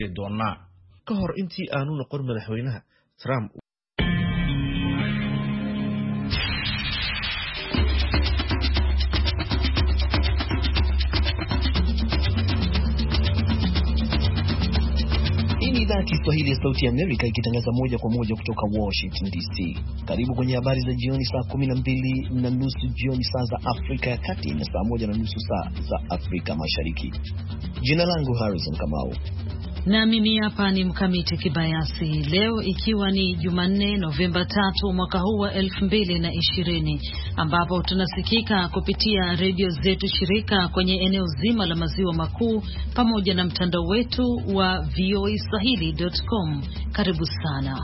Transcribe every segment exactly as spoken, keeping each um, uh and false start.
doonaa ka hor intii aanu noqon madaxweynaha Trump. Idhaa Kiswahili ya Sauti ya Amerika ikitangaza moja kwa moja kutoka Washington D C. Karibu kwenye habari za jioni, saa kumi na mbili na nusu jioni saa za Afrika ya Kati na saa moja na nusu saa za Afrika Mashariki. Jina langu Harrison Kamau. Na mimi hapa ni Mkamiti Kibayasi. Leo ikiwa ni Jumanne Novemba tatu mwaka huu wa elfu mbili na ishirini, ambapo tunasikika kupitia redio zetu shirika kwenye eneo zima la maziwa makuu pamoja na mtandao wetu wa voa swahili dot com. Karibu sana.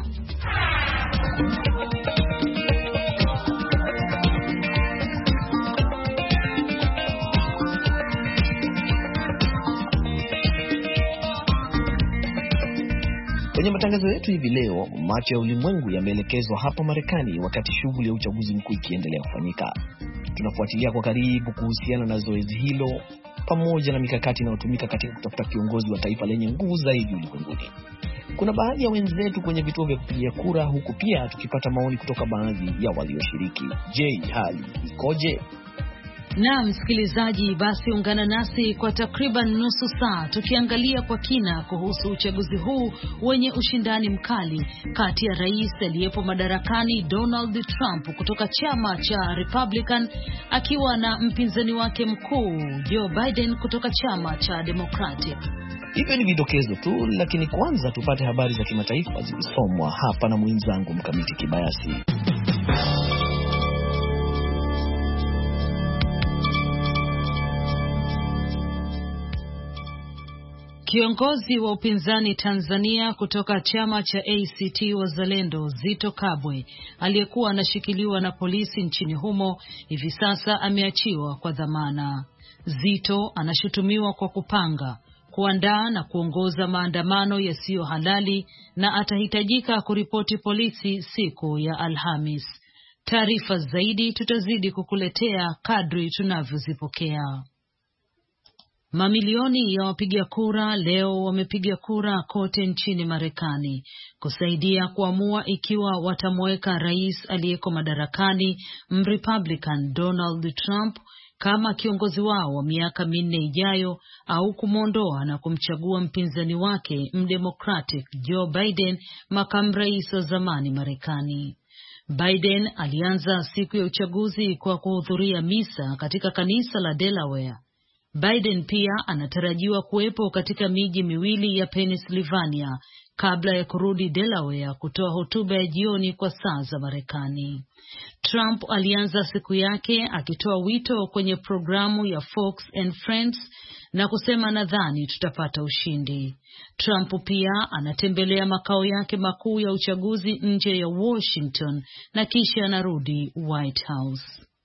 Kwenye matangazo yetu hivi leo, macho ya ulimwengu yameelekezwa hapa Marekani wakati shughuli ya uchaguzi mkuu ikiendelea kufanyika. Tunafuatilia kwa karibu kuhusiana na zoezi hilo pamoja na mikakati inayotumika katika kutafuta kiongozi wa taifa lenye nguvu zaidi ulimwenguni. Kuna baadhi ya wenzetu kwenye vituo vya kupigia kura, huku pia tukipata maoni kutoka baadhi ya walioshiriki. Je, hali ikoje? Na msikilizaji, basi ungana nasi kwa takriban nusu saa tukiangalia kwa kina kuhusu uchaguzi huu wenye ushindani mkali kati ya rais aliyepo madarakani Donald Trump kutoka chama cha Republican akiwa na mpinzani wake mkuu Joe Biden kutoka chama cha Democratic. Hivyo ni vidokezo tu, lakini kwanza tupate habari za kimataifa zikisomwa hapa na mwenzangu Mkamiti Kibayasi. Kiongozi wa upinzani Tanzania kutoka chama cha A C T Wazalendo, Zitto Kabwe, aliyekuwa anashikiliwa na polisi nchini humo, hivi sasa ameachiwa kwa dhamana. Zitto anashutumiwa kwa kupanga, kuandaa na kuongoza maandamano yasiyo halali na atahitajika kuripoti polisi siku ya Alhamis. Taarifa zaidi tutazidi kukuletea kadri tunavyozipokea. Mamilioni ya wapiga kura leo wamepiga kura kote nchini Marekani kusaidia kuamua ikiwa watamweka rais aliyeko madarakani Mrepublican Donald Trump kama kiongozi wao wa miaka minne ijayo au kumwondoa na kumchagua mpinzani wake Mdemocratic Joe Biden, makamu rais wa zamani Marekani. Biden alianza siku ya uchaguzi kwa kuhudhuria misa katika kanisa la Delaware. Biden pia anatarajiwa kuwepo katika miji miwili ya Pennsylvania kabla ya kurudi Delaware kutoa hotuba ya jioni kwa saa za Marekani. Trump alianza siku yake akitoa wito kwenye programu ya Fox and Friends na kusema, nadhani tutapata ushindi. Trump pia anatembelea makao yake makuu ya uchaguzi nje ya Washington na kisha anarudi White House.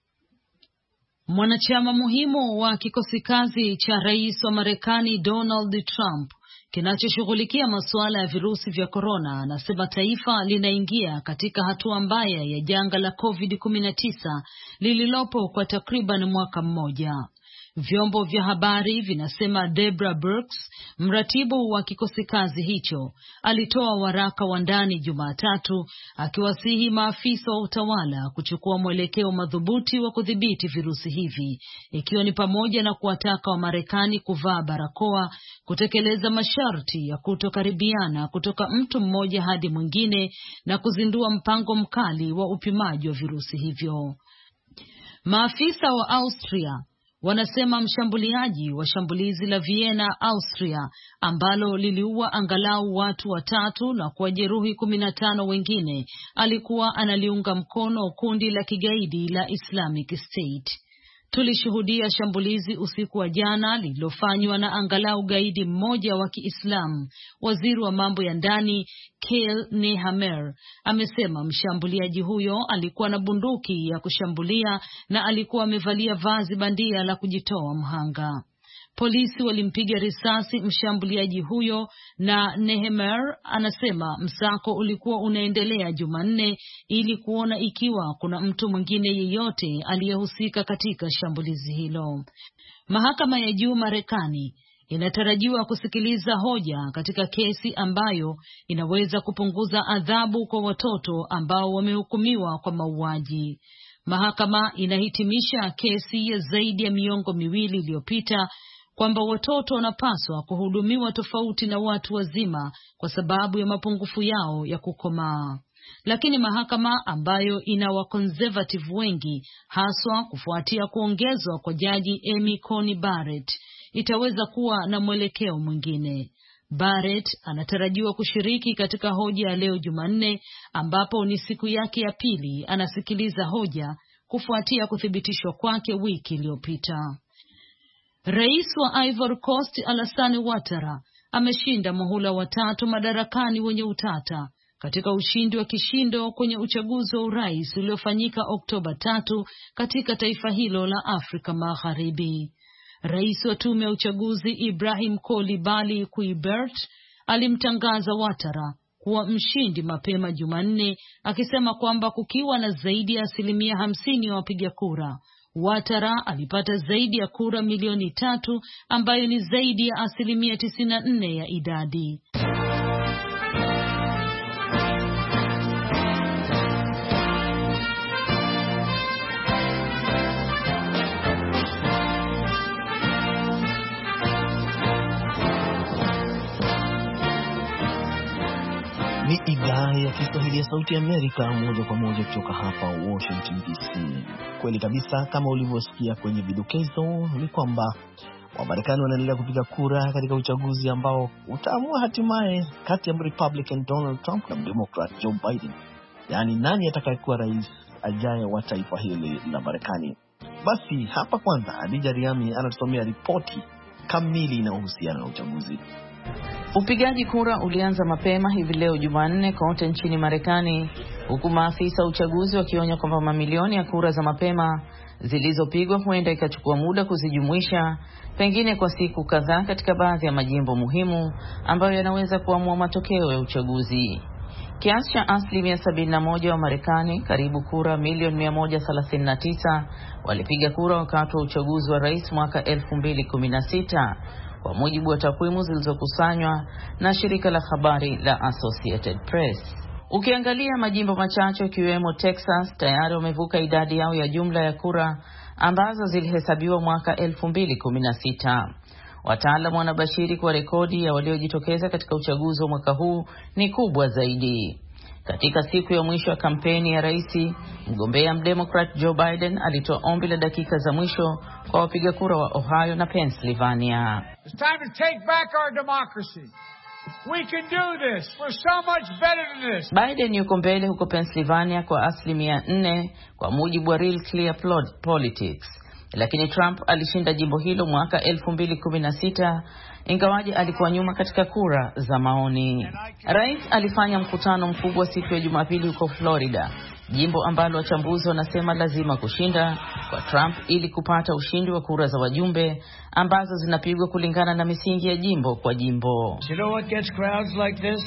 Mwanachama muhimu wa kikosi kazi cha rais wa Marekani Donald Trump kinachoshughulikia masuala ya virusi vya corona anasema taifa linaingia katika hatua mbaya ya janga la covid kumi na tisa lililopo kwa takriban mwaka mmoja. Vyombo vya habari vinasema Deborah Birx, mratibu wa kikosi kazi hicho, alitoa waraka wa ndani Jumatatu akiwasihi maafisa wa utawala kuchukua mwelekeo madhubuti wa kudhibiti virusi hivi, ikiwa ni pamoja na kuwataka wa Marekani kuvaa barakoa, kutekeleza masharti ya kutokaribiana kutoka mtu mmoja hadi mwingine na kuzindua mpango mkali wa upimaji wa virusi hivyo. Maafisa wa Austria wanasema mshambuliaji wa shambulizi la Vienna, Austria, ambalo liliua angalau watu watatu na kuwajeruhi kumi na tano wengine, alikuwa analiunga mkono kundi la kigaidi la Islamic State. Tulishuhudia shambulizi usiku wa jana lililofanywa na angalau gaidi mmoja wa Kiislamu. Waziri wa mambo ya ndani Keir Nehammer amesema mshambuliaji huyo alikuwa na bunduki ya kushambulia na alikuwa amevalia vazi bandia la kujitoa mhanga. Polisi walimpiga risasi mshambuliaji huyo, na Nehammer anasema msako ulikuwa unaendelea Jumanne ili kuona ikiwa kuna mtu mwingine yeyote aliyehusika katika shambulizi hilo. Mahakama ya juu Marekani inatarajiwa kusikiliza hoja katika kesi ambayo inaweza kupunguza adhabu kwa watoto ambao wamehukumiwa kwa mauaji. Mahakama inahitimisha kesi ya zaidi ya miongo miwili iliyopita kwamba watoto wanapaswa kuhudumiwa tofauti na watu wazima kwa sababu ya mapungufu yao ya kukomaa. Lakini mahakama ambayo ina wakonservative wengi, haswa kufuatia kuongezwa kwa jaji Amy Coney Barrett, itaweza kuwa na mwelekeo mwingine. Barrett anatarajiwa kushiriki katika hoja ya leo Jumanne, ambapo ni siku yake ya pili anasikiliza hoja kufuatia kuthibitishwa kwake wiki iliyopita. Rais wa Ivory Coast Alassane Ouattara ameshinda muhula wa tatu madarakani wenye utata katika ushindi wa kishindo kwenye uchaguzi wa urais uliofanyika Oktoba tatu katika taifa hilo la Afrika Magharibi. Rais wa tume ya uchaguzi Ibrahim Coulibaly Coulibaly alimtangaza Ouattara kuwa mshindi mapema Jumanne, akisema kwamba kukiwa na zaidi ya asilimia hamsini ya wapiga kura, Ouattara alipata zaidi ya kura milioni tatu ambayo ni zaidi ya asilimia tisini na nne ya idadi. Ni idhaa ya Kiswahili ya Sauti ya Amerika, moja kwa moja kutoka hapa Washington D C. Kweli kabisa, kama ulivyosikia kwenye vidokezo, ni kwamba Wamarekani wanaendelea kupiga kura katika uchaguzi ambao utaamua hatimaye kati ya Republican Donald Trump na Democrat Joe Biden, yaani nani atakayekuwa rais ajaye wa taifa hili la Marekani. Basi hapa kwanza Adija Riami anatusomea ripoti kamili inayohusiana na uchaguzi. Upigaji kura ulianza mapema hivi leo Jumanne kote nchini Marekani, huku maafisa uchaguzi wakionya kwamba mamilioni ya kura za mapema zilizopigwa huenda ikachukua muda kuzijumuisha, pengine kwa siku kadhaa katika baadhi ya majimbo muhimu ambayo yanaweza kuamua matokeo ya uchaguzi. Kiasi cha asilimia sabini na moja wa Marekani, karibu kura milioni mia moja thelathini na tisa, walipiga kura wakati wa uchaguzi wa rais mwaka elfu mbili kumi na sita. Kwa mujibu wa takwimu zilizokusanywa na shirika la habari la Associated Press. Ukiangalia majimbo machache ikiwemo Texas, tayari wamevuka idadi yao ya jumla ya kura ambazo zilihesabiwa mwaka elfu mbili kumi na sita. Wataalamu wanabashiri kwa rekodi ya waliojitokeza katika uchaguzi wa mwaka huu ni kubwa zaidi. Katika siku ya mwisho ya kampeni ya rais, mgombea mdemokrat Joe Biden alitoa ombi la dakika za mwisho kwa wapiga kura wa Ohio na Pennsylvania. It's time to take back our democracy. We can do this. We're so much better than this. Biden yuko mbele huko Pennsylvania kwa asilimia nne kwa mujibu wa Real Clear Politics. Lakini Trump alishinda jimbo hilo mwaka elfu mbili kumi na sita, ingawaje alikuwa nyuma katika kura za maoni. Rais alifanya mkutano mkubwa siku ya Jumapili huko Florida, jimbo ambalo wachambuzi wanasema lazima kushinda kwa Trump ili kupata ushindi wa kura za wajumbe ambazo zinapigwa kulingana na misingi ya jimbo kwa jimbo. You know what gets crowds like this?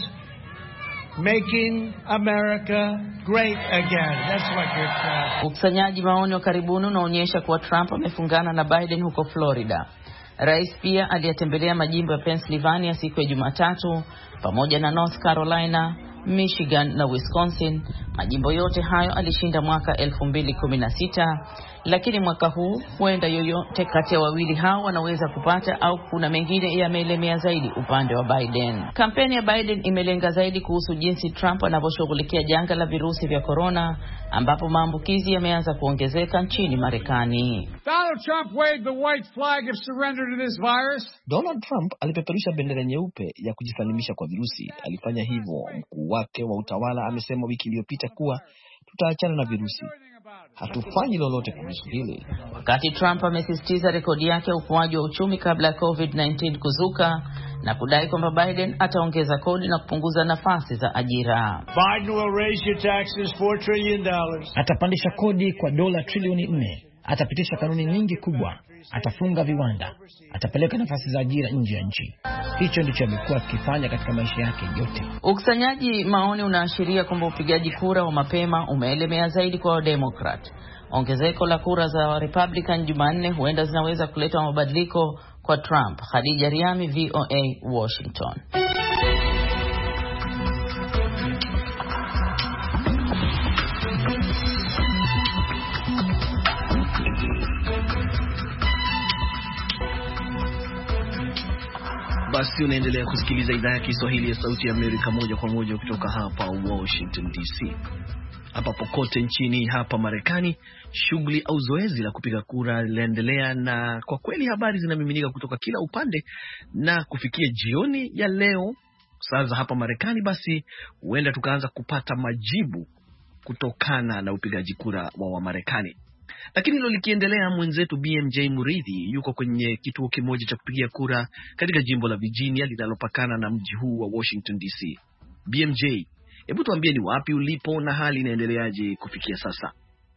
Making America great again. That's what gets crowds. Ukusanyaji maoni wa karibuni unaonyesha kuwa Trump amefungana na Biden huko Florida. Rais pia aliyatembelea majimbo ya Pennsylvania siku ya Jumatatu pamoja na North Carolina, Michigan na Wisconsin. Majimbo yote hayo alishinda mwaka elfu mbili kumi na sita, lakini mwaka huu huenda yoyote kati ya wawili hao wanaweza kupata au kuna mengine yameelemea zaidi upande wa Biden. Kampeni ya Biden imelenga zaidi kuhusu jinsi Trump anavyoshughulikia janga la virusi vya corona, ambapo maambukizi yameanza kuongezeka nchini Marekani. Donald Trump waved the white flag of surrender to this virus. Donald Trump alipeperusha bendera nyeupe ya kujisalimisha kwa virusi. Alifanya hivyo. Mkuu wake wa utawala amesema wiki iliyopita kuwa tutaachana na virusi. Hatufanyi lolote kuhusu hili. Wakati Trump amesisitiza rekodi yake ya ukuaji wa uchumi kabla ya covid kumi na tisa kuzuka na kudai kwamba Biden ataongeza kodi na kupunguza nafasi za ajira. Biden will raise your taxes four trillion dollars. Atapandisha kodi kwa dola trilioni nne. Atapitisha kanuni nyingi kubwa. Atafunga viwanda. Atapeleka nafasi za ajira nje ya nchi. Hicho ndicho amekuwa akifanya katika maisha yake yote. Ukusanyaji maoni unaashiria kwamba upigaji kura wa mapema umeelemea zaidi kwa Democrat. Ongezeko la kura za Republican Jumanne huenda zinaweza kuleta mabadiliko kwa Trump. Khadija Riami, V O A, Washington. Basi unaendelea kusikiliza idhaa ya Kiswahili ya Sauti ya Amerika moja kwa moja kutoka hapa Washington D C. Hapa popote nchini hapa Marekani, shughuli au zoezi la kupiga kura linaendelea, na kwa kweli habari zinamiminika kutoka kila upande, na kufikia jioni ya leo saa za hapa Marekani, basi huenda tukaanza kupata majibu kutokana na upigaji kura wa Wamarekani. Lakini hilo likiendelea, mwenzetu B M J Muridhi yuko kwenye kituo kimoja cha kupigia kura katika jimbo la Virginia linalopakana na mji huu wa Washington D C. B M J, hebu tuambie ni wapi ulipo na hali inaendeleaje kufikia sasa?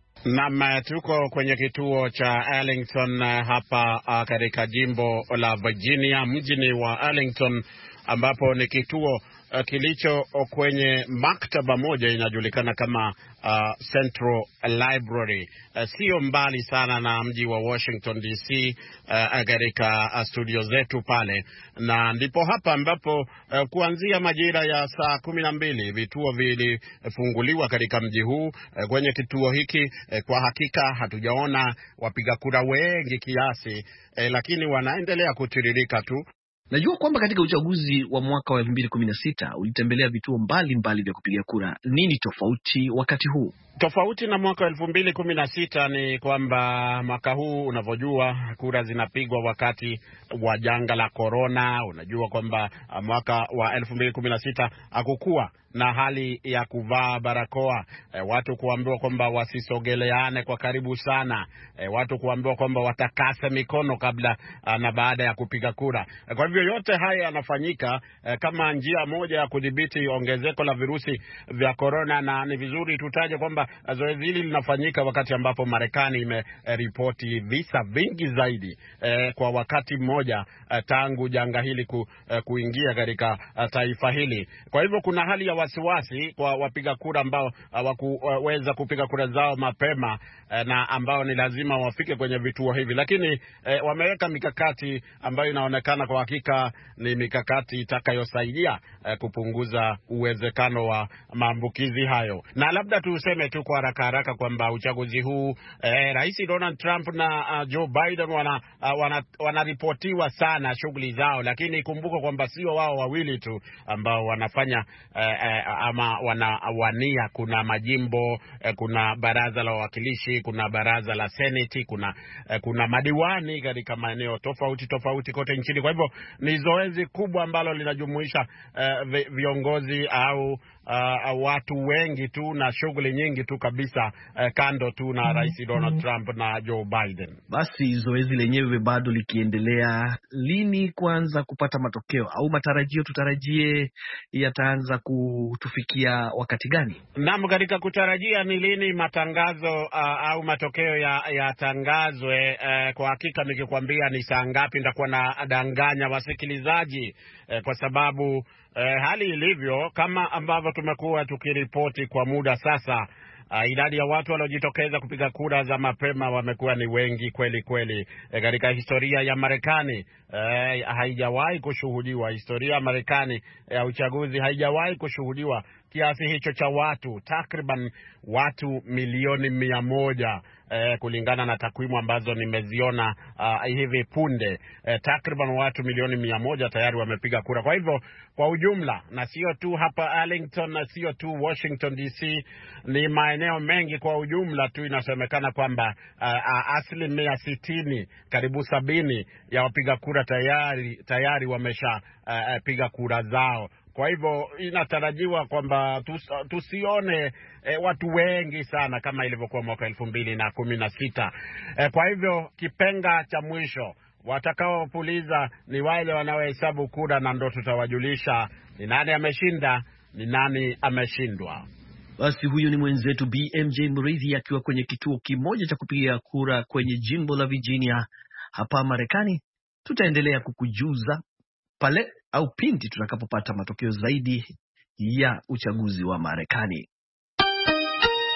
Naam, tuko kwenye kituo cha Arlington hapa uh, katika jimbo la Virginia, mjini wa Arlington, ambapo ni kituo Uh, kilicho kwenye maktaba moja inajulikana kama uh, Central Library. Uh, sio mbali sana na mji wa Washington D C, uh, katika uh, studio zetu pale, na ndipo hapa ambapo uh, kuanzia majira ya saa kumi na mbili vituo vilifunguliwa katika mji huu. Uh, kwenye kituo hiki uh, kwa hakika hatujaona wapiga kura wengi kiasi, uh, lakini wanaendelea kutiririka tu. Najua kwamba katika uchaguzi wa mwaka wa elfu mbili kumi na sita ulitembelea vituo mbali mbali vya kupiga kura. Nini tofauti wakati huu? Tofauti na mwaka wa elfu mbili kumi na sita ni kwamba mwaka huu unavyojua kura zinapigwa wakati wa janga la corona. Unajua kwamba mwaka wa elfu mbili kumi na sita hakukuwa na hali ya kuvaa barakoa, e, watu kuambiwa kwamba wasisogeleane kwa karibu sana, e, watu kuambiwa kwamba watakase mikono kabla a, na baada ya kupiga kura. E, kwa hivyo yote haya yanafanyika e, kama njia moja ya kudhibiti ongezeko la virusi vya corona, na ni vizuri tutaje kwamba zoezi hili linafanyika wakati ambapo Marekani imeripoti visa vingi zaidi e, kwa wakati mmoja e, tangu janga hili ku, e, kuingia katika e, taifa hili. Kwa hivyo kuna hali ya wasiwasi kwa wapiga kura ambao hawakuweza kupiga kura zao mapema e, na ambao ni lazima wafike kwenye vituo hivi, lakini e, wameweka mikakati ambayo inaonekana kwa hakika ni mikakati itakayosaidia e, kupunguza uwezekano wa maambukizi hayo. Na labda tuseme tu kwa haraka haraka kwamba uchaguzi huu eh, Rais Donald Trump na uh, Joe Biden wana uh, wana wanaripotiwa sana shughuli zao, lakini kumbuka kwamba sio wao wawili tu ambao wanafanya eh, eh, ama wanawania. Kuna majimbo eh, kuna baraza la wawakilishi, kuna baraza la Senate, kuna eh, kuna madiwani katika maeneo tofauti tofauti kote nchini. Kwa hivyo ni zoezi kubwa ambalo linajumuisha eh, viongozi au uh, watu wengi tu na shughuli nyingi tu kabisa, uh, kando tu na Rais Donald Trump na Joe Biden. Basi zoezi lenyewe bado likiendelea, lini kuanza kupata matokeo au matarajio tutarajie yataanza kutufikia wakati gani? Naam, katika kutarajia ni lini matangazo uh, au matokeo ya yatangazwe, uh, kwa hakika nikikwambia ni saa ngapi nitakuwa na danganya wasikilizaji, uh, kwa sababu uh, hali ilivyo kama ambavyo tumekuwa tukiripoti kwa muda sasa, Uh, idadi ya watu waliojitokeza kupiga kura za mapema wamekuwa ni wengi kweli kweli. E, katika historia ya Marekani e, haijawahi kushuhudiwa, historia ya Marekani ya uchaguzi haijawahi kushuhudiwa kiasi hicho cha watu, takriban watu milioni mia moja. Eh, kulingana na takwimu ambazo nimeziona uh, hivi punde, eh, takriban watu milioni mia moja tayari wamepiga kura. Kwa hivyo kwa ujumla, na sio tu hapa Arlington na sio tu Washington D C, ni maeneo mengi kwa ujumla tu inasemekana kwamba uh, uh, asilimia sitini, karibu sabini ya wapiga kura tayari tayari wamesha uh, piga kura zao. Kwa hivyo inatarajiwa kwamba tus, tusione e, watu wengi sana kama ilivyokuwa mwaka elfu mbili na kumi na sita. E, kwa hivyo kipenga cha mwisho watakaopuliza ni wale wanaohesabu kura, na ndo tutawajulisha ni nani ameshinda, ni nani ameshindwa. Basi huyu ni mwenzetu B M J Murithi akiwa kwenye kituo kimoja cha kupigia kura kwenye jimbo la Virginia hapa Marekani. Tutaendelea kukujuza pale au pindi tutakapopata matokeo zaidi ya uchaguzi wa Marekani.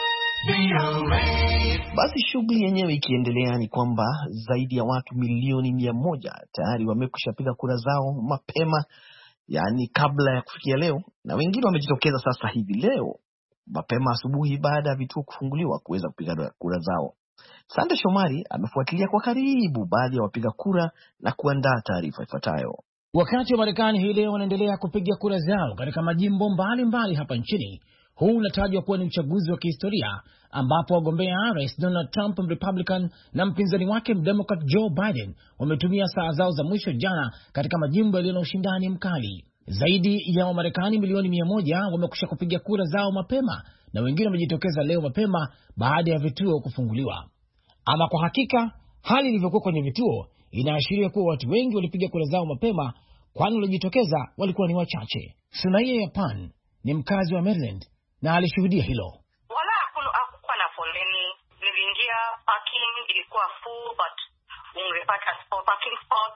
Basi shughuli yenyewe ikiendelea ni kwamba zaidi ya watu milioni mia moja tayari wamekwisha piga kura zao mapema, yani kabla ya kufikia leo, na wengine wamejitokeza sasa hivi leo mapema asubuhi baada ya vituo kufunguliwa kuweza kupiga kura zao. Sande Shomari amefuatilia kwa karibu baadhi ya wapiga kura na kuandaa taarifa ifuatayo. Wakati wa Marekani hii leo wanaendelea kupiga kura zao katika majimbo mbalimbali mbali hapa nchini, huu unatajwa kuwa ni uchaguzi wa kihistoria ambapo wagombea Rais Donald Trump Republican na mpinzani wake Democrat Joe Biden wametumia saa zao za mwisho jana katika majimbo yaliyo na ushindani mkali. Zaidi ya Wamarekani milioni mia moja wamekusha kupiga kura zao mapema na wengine wamejitokeza leo mapema baada ya vituo kufunguliwa. Ama kwa hakika hali ilivyokuwa kwenye vituo inaashiria kuwa watu wengi walipiga kura zao mapema, kwani waliojitokeza walikuwa ni wachache. Sunaiya Yapan ni mkazi wa Maryland na alishuhudia hilo. Wala hakukuwa na foleni, niliingia parking ilikuwa full but ungepata spot, parking spots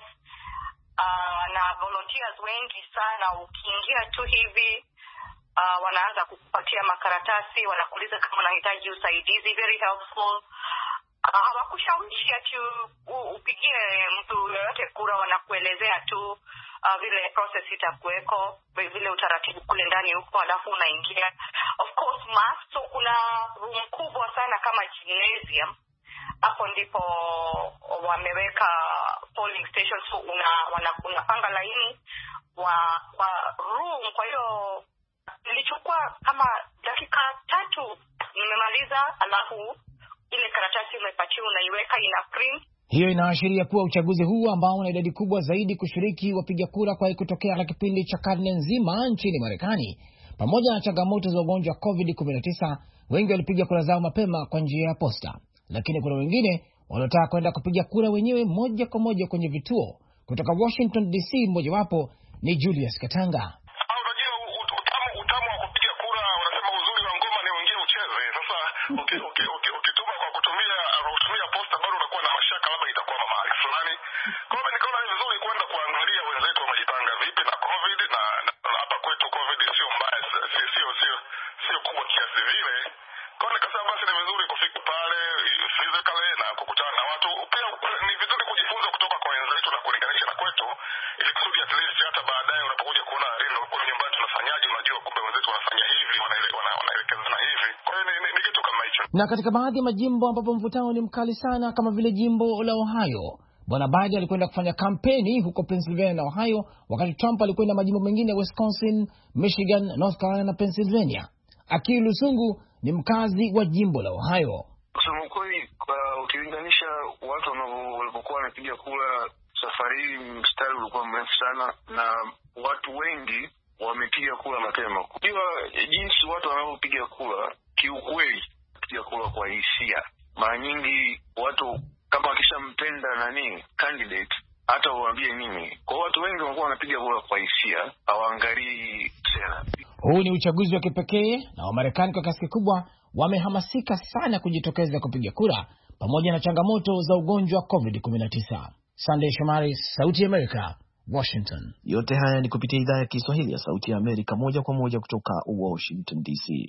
uh, na volunteers wengi sana. Ukiingia tu hivi uh, wanaanza kukupatia makaratasi, wanakuuliza kama unahitaji usaidizi, very helpful. Hawakushawishi uh, ati upigie mtu yoyote kura, wanakuelezea tu uh, vile process itakuweko, vile utaratibu kule ndani huko, alafu unaingia. Of course mask, so kuna room kubwa sana kama gymnasium. Hapo ndipo wameweka polling station, so una unapanga laini wa, wa room. Kwa hiyo nilichukua kama dakika tatu nimemaliza, alafu ile karatasi umepatiwa unaiweka ina print. Hiyo inaashiria kuwa uchaguzi huu ambao una idadi kubwa zaidi kushiriki wapiga kura kwa kutokea na kipindi cha karne nzima nchini Marekani, pamoja na changamoto za ugonjwa wa covid kumi na tisa, wengi walipiga kura zao mapema kwa njia ya posta, lakini kuna wengine wanataka kwenda kupiga kura wenyewe moja kwa moja kwenye vituo. Kutoka Washington D C, mmoja wapo ni Julius Katanga. Okay, okay, okay, ukituma kwa kutumia kutumia posta bado unakuwa na mashaka labda itakuwa mahali fulani. Kwa hiyo nikaona ni vizuri kwenda kuangalia wenzetu wamejipanga vipi na covid, na hapa kwetu covid sio mbaya, sio sio sio sio kubwa kiasi vile. Kwa hiyo nikasema basi ni vizuri kufika pale physically na kukutana na watu. Pia ni vizuri kujifunza kutoka kwa wenzetu na kulinganisha na kwetu, ili kusudi at least hata baadaye unapokuja kuona real kwa nyumbani tunafanyaje, unajua kumbe wenzetu wanafanya hivi, wanaelekezana hivi. Kwa hiyo ni kitu kama hicho. Na katika baadhi ya majimbo ambapo mvutano ni mkali sana kama vile jimbo la Ohio, Bwana Biden alikwenda kufanya kampeni huko Pennsylvania na Ohio, wakati Trump alikwenda majimbo mengine ya Wisconsin, Michigan, North Carolina na Pennsylvania. Akili Lusungu ni mkazi wa jimbo la Ohio. Kusema kweli, uh, ukilinganisha watu walipokuwa wanapiga kura safari hii, mstari ulikuwa mrefu sana na watu wengi wamepiga kura mapema. Kwa jinsi watu wanapopiga kura, kiukweli kupiga kura kwa hisia. Mara nyingi watu kama wakishampenda nani candidate, hata uambie nini, kwa watu wengi wanakuwa wanapiga kura kwa hisia, hawaangalii sera. Huu ni uchaguzi wa kipekee na Wamarekani kwa kiasi kikubwa wamehamasika sana kujitokeza kupiga kura, pamoja na changamoto za ugonjwa wa covid kumi na tisa. Sunday Shomari, Sauti ya Amerika, Washington. Yote haya ni kupitia idhaa ya Kiswahili ya Sauti ya Amerika, moja kwa moja kutoka Washington D C.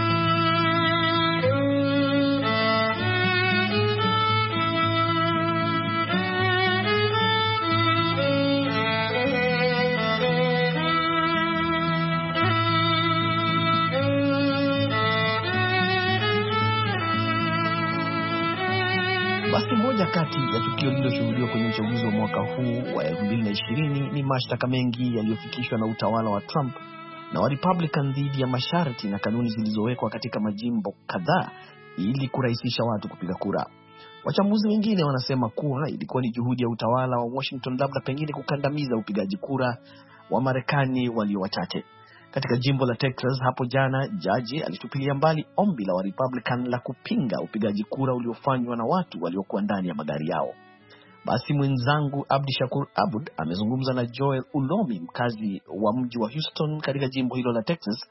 Basi moja kati ya tukio lililoshuhudiwa kwenye uchaguzi wa mwaka huu wa elfu mbili na ishirini ni mashtaka mengi yaliyofikishwa na utawala wa Trump na wa Republican dhidi ya masharti na kanuni zilizowekwa katika majimbo kadhaa ili kurahisisha watu kupiga kura. Wachambuzi wengine wanasema kuwa ilikuwa ni juhudi ya utawala wa Washington labda pengine kukandamiza upigaji kura wa Marekani walio wachache. Katika jimbo la Texas hapo jana, jaji alitupilia mbali ombi la wa Republican la kupinga upigaji kura uliofanywa na watu waliokuwa ndani ya magari yao. Basi mwenzangu Abdi Shakur Abud amezungumza na Joel Ulomi, mkazi wa mji wa Houston katika jimbo hilo la Texas,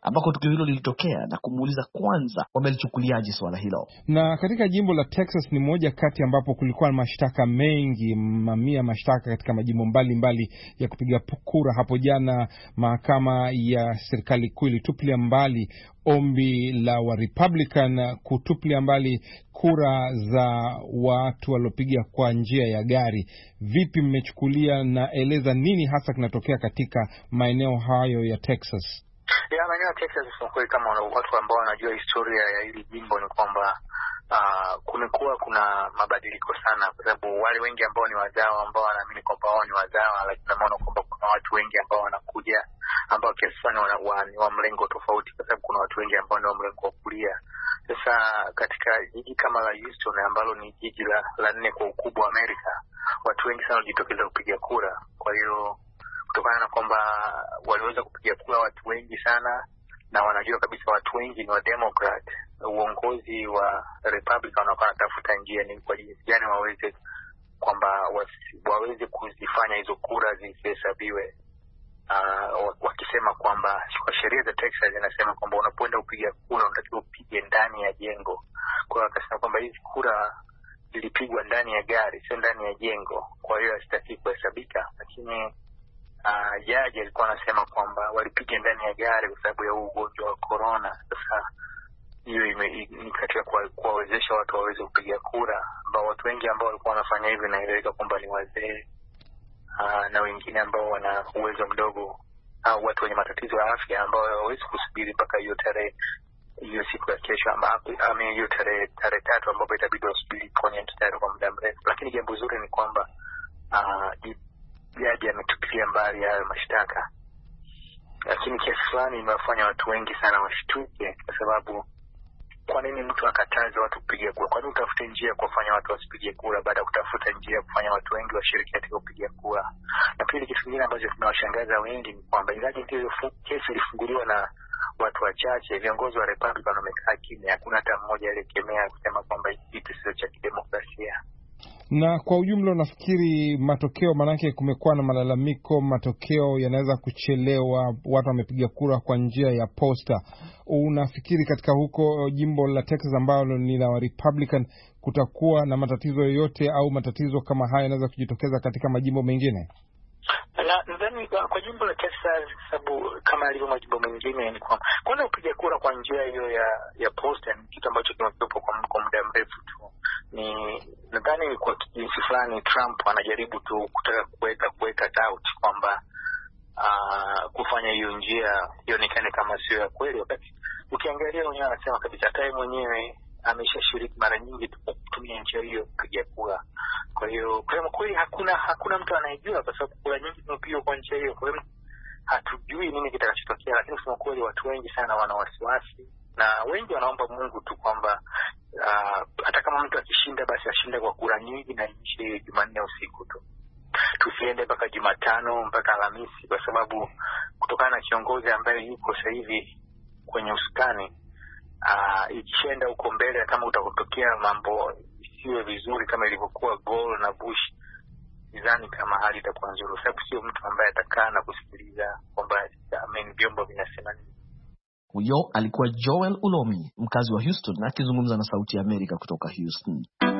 ambako tukio hilo lilitokea na kumuuliza kwanza wamelichukuliaje swala hilo. Na katika jimbo la Texas ni moja kati ambapo kulikuwa na mashtaka mengi, mamia mashtaka katika majimbo mbalimbali ya kupiga kura. Hapo jana mahakama ya serikali kuu ilitupilia mbali ombi la wa Republican kutupilia mbali kura za watu waliopiga kwa njia ya gari. Vipi mmechukulia, na eleza nini hasa kinatokea katika maeneo hayo ya Texas? Ya maeneo ya Texas kwa kweli, kama watu ambao wanajua historia ya hili jimbo, ni kwamba uh, kumekuwa kuna mabadiliko sana, kwa sababu wale wengi ambao ni wazao ambao wanaamini kwamba wao ni wazao, lakini tunaona kwamba kuna watu wengi ambao wanakuja ambao kiasi fulani ni wa mlengo tofauti, kwa sababu kuna watu wengi ambao ni wa mlengo wa kulia. Sasa katika jiji kama la Houston ambalo ni jiji la, la nne kwa ukubwa wa Amerika, watu wengi sana walijitokeza kupiga kura. Kwa hiyo kutokana na kwamba waliweza kupiga kura watu wengi sana, na wanajua kabisa watu wengi ni wa Democrat, uongozi wa Republican wanakuwa wanatafuta njia ni kwa jinsi gani waweze kwamba waweze kuzifanya hizo kura zisihesabiwe. Uh, wakisema kwamba kwa sheria za Texas zinasema kwamba unapoenda kupiga kura unatakiwa upige ndani ya jengo. Kwa hiyo wakasema kwamba hizi kura zilipigwa ndani ya gari, sio ndani ya jengo, kwa hiyo hazitaki kuhesabika. Lakini uh, jaji alikuwa anasema kwamba walipiga ndani ya gari kwa sababu ya ugonjwa wa corona. Sasa hiyo ni katika kuwawezesha watu waweze kupiga kura, ambao watu wengi ambao walikuwa wanafanya hivyo na inaeleweka kwamba ni wazee Uh, na wengine ambao wana uwezo mdogo au watu wenye matatizo ya afya ambao hawawezi kusubiri mpaka hiyo tarehe hiyo siku ya kesho, ama ama hiyo tarehe tarehe tatu ambapo itabidi wasubiri kwenye mstari kwa muda mrefu. Lakini jambo zuri ni kwamba jaji uh, ametupilia mbali hayo mashtaka, lakini kiasi fulani imewafanya watu wengi sana washtuke, kwa sababu kwa nini mtu akataza watu kupiga kura? Kwa nini utafute njia ya kufanya watu wasipige kura baada ya kutafuta njia ya kufanya watu wengi washiriki katika kupiga kura? Na pili, kitu kingine ambacho kinawashangaza wengi ni kwamba ingawa ndio kesi ilifunguliwa na watu wachache, viongozi wa Republican wamekaa kimya. Hakuna hata mmoja aliyekemea kusema kwamba kitu sio cha kidemokrasia. Na kwa ujumla unafikiri matokeo, manake kumekuwa na malalamiko, matokeo yanaweza kuchelewa, watu wamepiga kura kwa njia ya posta. Unafikiri katika huko jimbo la Texas ambalo ni la Republican kutakuwa na matatizo yoyote, au matatizo kama haya yanaweza kujitokeza katika majimbo mengine? Na nadhani kwa jimbo la Texas, sababu kama ilivyo majimbo mengine, ni kwamba kwanza kupiga kura kwa njia hiyo ya ya posta ni kitu ambacho kimekuwepo kwa muda mrefu tu. Ni nadhani kwa jinsi fulani Trump anajaribu tu kutaka kuweka kuweka doubt kwamba uh, kufanya hiyo njia ionekane kama sio ya kweli, wakati ukiangalia wenyewe anasema kabisa hata yeye mwenyewe ameshashiriki mara nyingi kutumia njia hiyo kupiga kura. Kwa hiyo kwa kweli hakuna hakuna mtu anayejua, kwa sababu kura nyingi zimepigwa kwa njia hiyo. Kwa hiyo hatujui nini kitakachotokea, lakini kwa kweli watu wengi sana wana wasiwasi, na wengi wanaomba Mungu tu kwamba uh, hata kama mtu akishinda basi ashinde kwa kura nyingi na nchi Jumanne usiku tu, tusiende mpaka Jumatano mpaka Alhamisi, kwa sababu kutokana na kiongozi ambaye yuko sasa hivi kwenye usukani, uh, ikishenda huko mbele kama utakotokea mambo isiwe vizuri kama ilivyokuwa Gore na Bush, sidhani kama hali itakuwa nzuri, sababu sio mtu ambaye atakaa na kusikiliza kwamba amen vyombo vinasema nini. Huyo alikuwa Joel Ulomi, mkazi wa Houston, na akizungumza na Sauti ya Amerika kutoka Houston.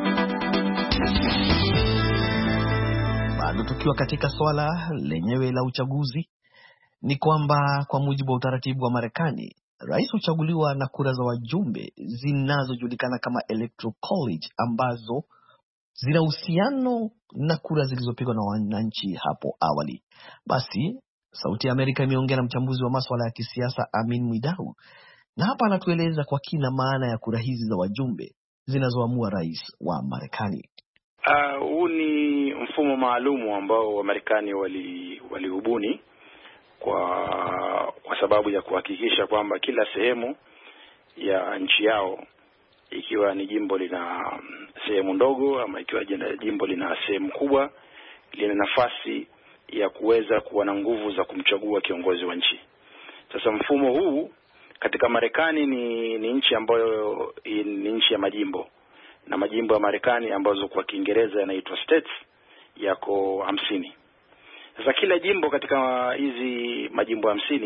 Bado tukiwa katika swala lenyewe la uchaguzi, ni kwamba kwa mujibu wa utaratibu wa Marekani, rais huchaguliwa na kura za wajumbe zinazojulikana kama Electoral College, ambazo zina uhusiano na kura zilizopigwa na wananchi hapo awali. Basi Sauti ya Amerika imeongea na mchambuzi wa masuala ya kisiasa Amin Mwidau, na hapa anatueleza kwa kina maana ya kura hizi za wajumbe zinazoamua rais wa Marekani. Huu uh, ni mfumo maalumu ambao Wamarekani wali waliubuni kwa kwa sababu ya kuhakikisha kwamba kila sehemu ya nchi yao, ikiwa ni jimbo lina sehemu ndogo ama ikiwa jimbo lina sehemu kubwa, lina nafasi ya kuweza kuwa na nguvu za kumchagua kiongozi wa nchi. Sasa mfumo huu katika Marekani ni, ni nchi ambayo ni nchi ya majimbo, na majimbo ya Marekani ambazo kwa Kiingereza yanaitwa states yako hamsini. Sasa kila jimbo katika hizi majimbo hamsini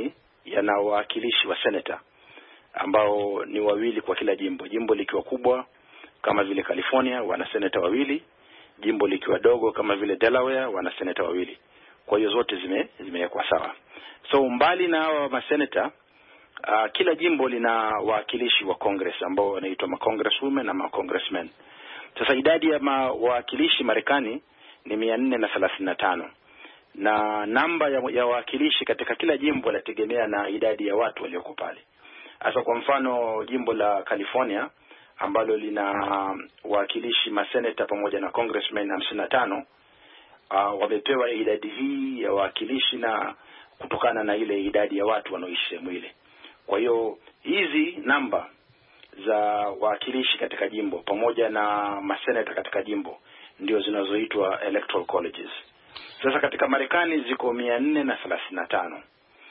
yana wawakilishi wa senator ambao ni wawili kwa kila jimbo. Jimbo likiwa kubwa kama vile California wana senator wawili, jimbo likiwa dogo kama vile Delaware wana senator wawili. Kwa hiyo zote zime zimewekwa sawa. So mbali na hawa masenata, uh, kila jimbo lina wawakilishi wa Congress ambao wanaitwa ma-congresswomen na ma-congressmen. Sasa idadi ya wawakilishi Marekani ni mia nne thelathini na tano. Na namba ya, ya wawakilishi katika kila jimbo inategemea na idadi ya watu walioko pale. Sasa kwa mfano jimbo la California ambalo lina wawakilishi masenata pamoja na congressmen hamsini na tano, uh, wamepewa idadi hii ya wawakilishi na kutokana na ile idadi ya watu wanaoishi sehemu ile. Kwa hiyo hizi namba za wawakilishi katika jimbo pamoja na masenata katika jimbo ndio zinazoitwa electoral colleges. Sasa katika Marekani ziko mia nne thelathini na tano.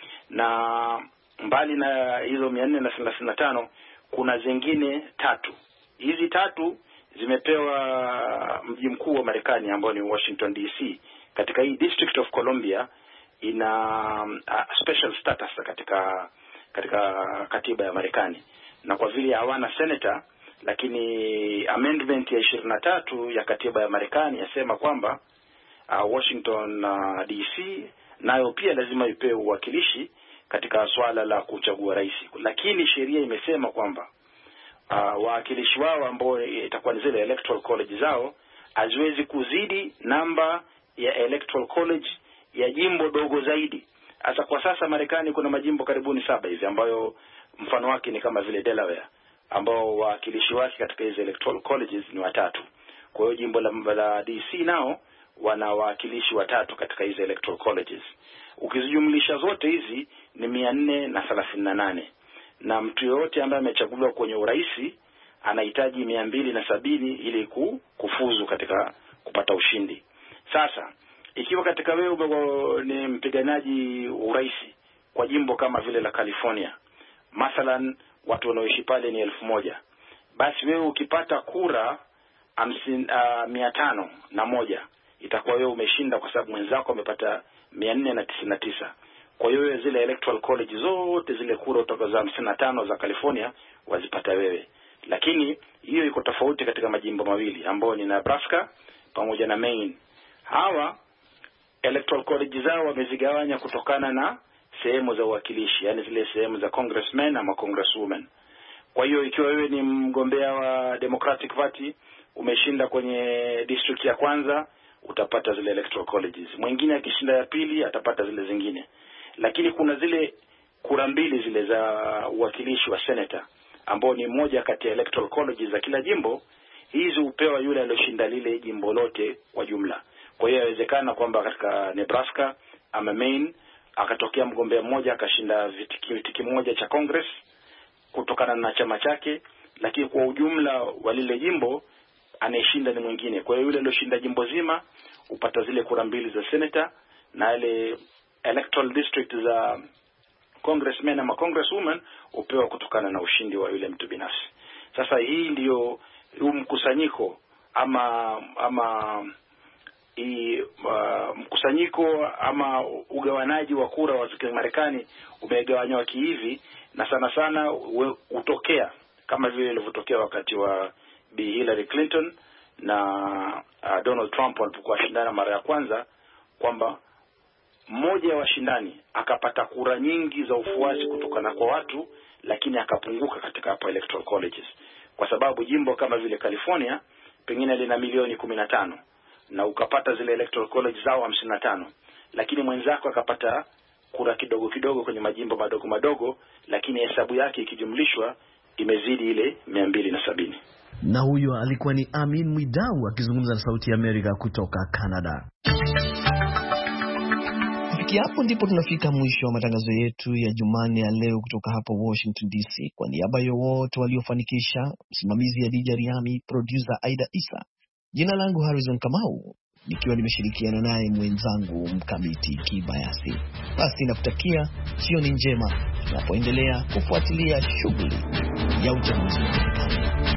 Na mbali na hizo mia nne thelathini na tano kuna zingine tatu. Hizi tatu zimepewa mji mkuu wa Marekani ambao ni Washington D C. Katika hii District of Columbia ina uh, special status katika katika katiba ya Marekani. Na kwa vile hawana senator, lakini amendment ya ishirini na tatu ya katiba ya Marekani yasema kwamba uh, Washington uh, D C nayo pia lazima ipewe uwakilishi katika swala la kuchagua rais. Lakini sheria imesema kwamba uh, wawakilishi wao ambao itakuwa ni zile electoral college zao haziwezi kuzidi namba ya electoral college ya jimbo dogo zaidi. Hasa kwa sasa Marekani kuna majimbo karibuni saba hivi ambayo mfano wake ni kama vile Delaware ambao wawakilishi wake katika hizo electoral colleges ni watatu. Kwa hiyo jimbo la, la D C nao wana wawakilishi watatu katika hizo electoral colleges. Ukizijumlisha zote hizi ni mia nne thelathini na nane. Na mtu yote ambaye amechaguliwa kwenye urais anahitaji mia mbili na sabini ili kufuzu katika kupata ushindi. Sasa ikiwa katika wewe ni mpiganaji urais kwa jimbo kama vile la California, mathalan watu wanaoishi pale ni elfu moja, basi wewe ukipata kura hamsini, uh, mia tano na moja itakuwa wewe umeshinda kwa sababu mwenzako amepata mia nne tisini na tisa. Kwa hiyo zile electoral college zote zile kura kutoka za hamsini na tano za California wazipata wewe. Lakini hiyo iko tofauti katika majimbo mawili ambao ni Nebraska pamoja na Maine. Hawa electoral college zao wamezigawanya kutokana na sehemu za uwakilishi, yani zile sehemu za congressmen na congresswomen. Kwa hiyo ikiwa wewe ni mgombea wa Democratic Party umeshinda kwenye district ya kwanza, utapata zile electoral colleges. Mwingine akishinda ya pili atapata zile zingine. Lakini kuna zile kura mbili zile za uwakilishi wa senator ambao ni moja kati ya electoral colleges za kila jimbo. Hizi upewa yule aliyoshinda lile jimbo lote kwa jumla. Kwa hiyo inawezekana kwamba katika Nebraska ama Maine akatokea mgombea mmoja akashinda viti kimoja cha Congress kutokana na chama chake, lakini kwa ujumla wa lile jimbo anayeshinda ni mwingine. Kwa hiyo yule aliyoshinda jimbo zima upata zile kura mbili za senator na ile electoral district za congressmen na congresswomen upewa kutokana na ushindi wa yule mtu binafsi. Sasa hii ndiyo huu mkusanyiko ama ama i uh, mkusanyiko ama ugawanaji wa kura wa Marekani umegawanywa kihivi, na sana sana utokea kama vile ilivyotokea wakati wa Bi Hillary Clinton na uh, Donald Trump walipokuwa shindana mara ya kwanza, kwamba mmoja wa washindani akapata kura nyingi za ufuasi kutokana kwa watu, lakini akapunguka katika hapo electoral colleges, kwa sababu jimbo kama vile California pengine lina milioni kumi na tano na ukapata zile electoral college zao hamsini na tano, lakini mwenzako akapata kura kidogo kidogo kwenye majimbo madogo madogo, lakini hesabu yake ikijumlishwa imezidi ile mia mbili na sabini. Na huyo alikuwa ni Amin Mwidau akizungumza na Sauti ya Amerika kutoka Canada. Kufikia hapo ndipo tunafika mwisho wa matangazo yetu ya Jumanne ya leo kutoka hapa Washington D C. Kwa niaba ya wote waliofanikisha, msimamizi ya Dija Riami, producer Aida Isa, jina langu Harrison Kamau, nikiwa nimeshirikiana naye mwenzangu Mkamiti Kibayasi. Basi nakutakia jioni njema tunapoendelea kufuatilia shughuli ya uchaguzi wa Marekani.